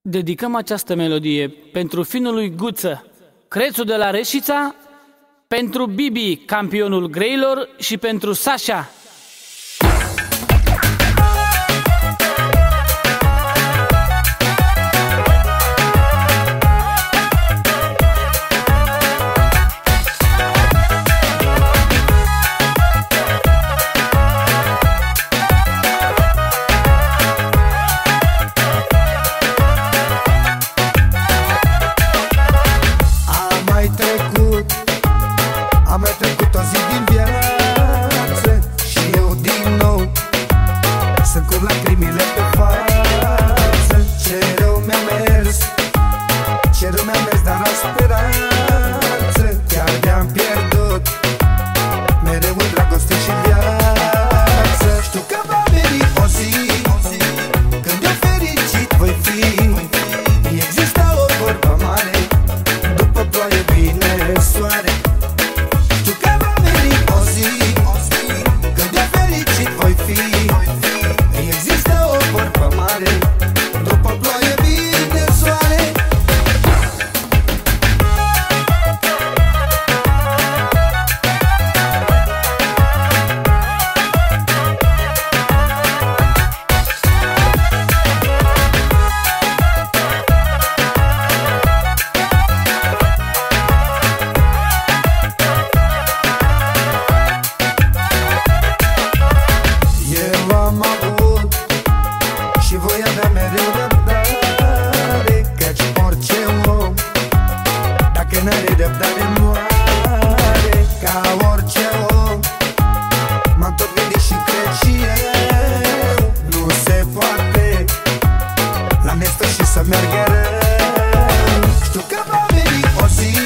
Dedicăm această melodie pentru finul lui Guță, Crețul de la Reșița, pentru Bibi, campionul greilor, și pentru Sasha. Am mai trecut o zi din viață și eu din nou sunt cu lacrimile pe față. Ce rău mi-a mers, ce rău mi-a mers, dar am speranță. Chiar de-am pierdut mereu în dragoste și viață. Știu că va veni o zi când eu fericit voi fi. Există o vorbă mare, după ploaie vine soare. Și voi avea mereu răbdare, căci orice om, dacă n-are răbdare, moare. Ca orice om, m-am tot gândit și cred și eu, nu se poate la nesfârșit să meargă rău. Știu că va veni o zi